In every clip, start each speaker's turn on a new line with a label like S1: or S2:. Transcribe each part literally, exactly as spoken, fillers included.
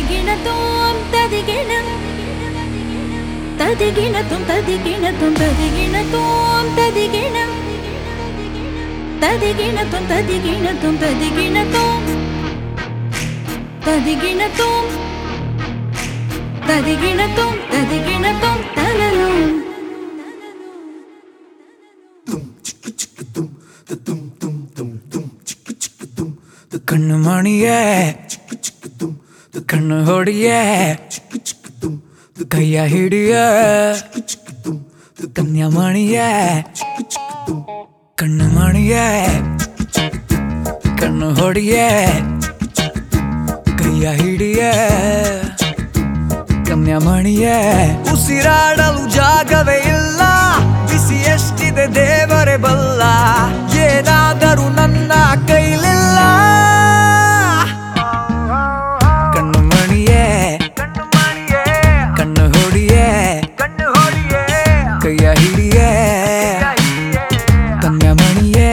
S1: തതികിണത്തോം തതികിണം തതികിണത്തോം തതികിണത്തോം തതികിണത്തോം തതികിണം തതികിണത്തോം തതികിണത്തോം തതികിണത്തോം തതികിണത്തോം തതികിണത്തോം തതികിണത്തോം തലലോം
S2: ಕಣ್ಣು ಮಣಿಯೇ ಕಣ್ಣು ಹೊಡಿಯೇ ಕೈಯ ಹಿಡಿಯ ಕನ್ಯಾ ಮಣಿಯೇ ಕಣ್ಣು ಮಣಿಯೇ ಕಣ್ಣು ಹೊಡಿಯೇ ಕೈಯ ಹಿಡಿಯ ಕನ್ಯಾ ಮಣಿಯೇ ಉಸಿರಾಡಲು ಜಾಗವೇ ಇಲ್ಲ ಬಿಸಿ ಎಷ್ಟಿದೆ ದೇವರೇ ಬಲ್ಲ ಏನಾದರೂ ನನ್ನ ಕೈಲಿಲ್ಲ ಕಣ್ಣು ಮಣಿಯೇ ಕಣ್ಣು ಹೊಡಿಯೇ ಕೈಯ ಹಿಡಿಯೇ ಕನ್ಯಾ ಮಣಿಯೇ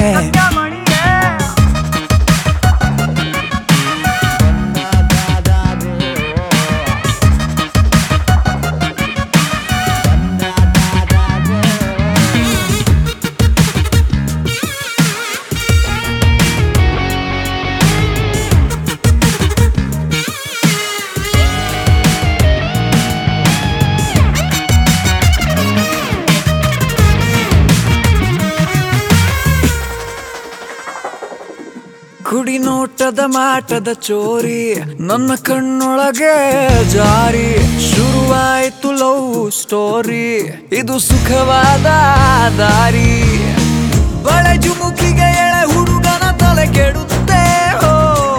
S2: ಕುಡಿ ನೋಟದ ಮಾಟದ ಚೋರಿ ನನ್ನ ಕಣ್ಣೊಳಗೆ ಜಾರಿ ಶುರುವಾಯ್ತು ಲವ್ ಸ್ಟೋರಿ ಇದು ಸುಖವಾದ ದಾರಿ ಬಳೆ ಜುಮುಕಿಗೆ ಎಳೆ ಹುಡುಗನ ತಲೆ ಕೆಡುತ್ತೆ ಹೋ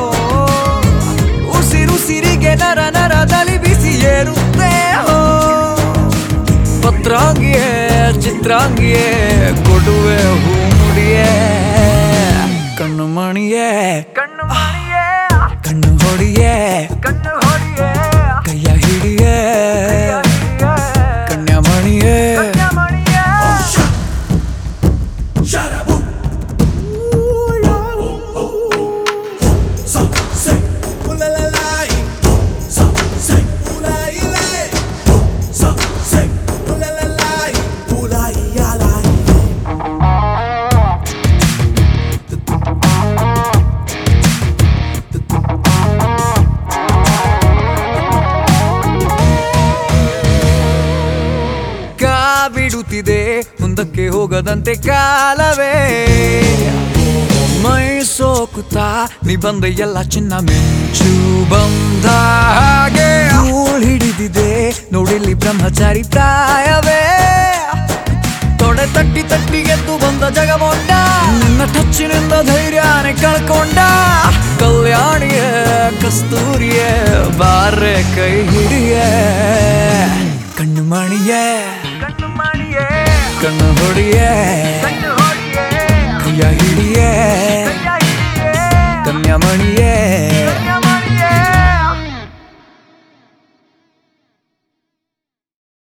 S2: ಉಸಿರುಸಿರಿಗೆ ನರ ನರದಲ್ಲಿ ಬಿಸಿ ಏರುತ್ತೆ ಹೋ ಪತ್ರಾಂಗಿಯೇ ಚಿತ್ರಾಂಗಿಯೇ ಕೊಡುವೆ ಹೂ ಮುಡಿಯೇ ಕಣ್ಣು ಮಣಿಯೇ ಕಣ್ಣು ಮಣಿಯೇ ಕಣ್ಣು ಹೊಡಿಯೇ ಕಣ್ಣು ಹೊಡಿಯೇ ಕೈಯ ಹಿಡಿಯೇ ಕನ್ಯಾ ಮಣಿಯೇ ಬಿಡುತ್ತಿದೆ ಮುಂದಕ್ಕೆ ಹೋಗದಂತೆ ಕಾಲವೇ ಮೈ ಸೋಕುತ್ತಾ ನೀ ಬಂದ ಎಲ್ಲ ಚಿನ್ನ ಮಿಂಚು ಬಂದ ಹಾಗೆ ಧೂಳ್ ಹಿಡಿದಿದೆ ನೋಡಿಲ್ಲಿ ಬ್ರಹ್ಮಚಾರಿ ಪ್ರಾಯವೇ ತೊಡೆ ತಟ್ಟಿ ತಟ್ಟಿ ಎದ್ದು ಬಂದ ಜಗಮೊಂಡ ನಿನ್ನ ಟಚ್ಚಿನಿಂದ ಧೈರ್ಯನೇ ಕಳ್ಕೊಂಡ ಕಲ್ಯಾಣಿಯೇ ಕಸ್ತೂರಿಯೇ ಬಾರೆ ಕೈ ಹಿಡಿಯೇ ಕಣ್ಣು ಮಣಿಯೇ ಕಣ್ಣು ಹೊಡಿಯೇ ಕೈಯ ಹಿಡಿಯೇ ಕನ್ಯಾ ಮಣಿ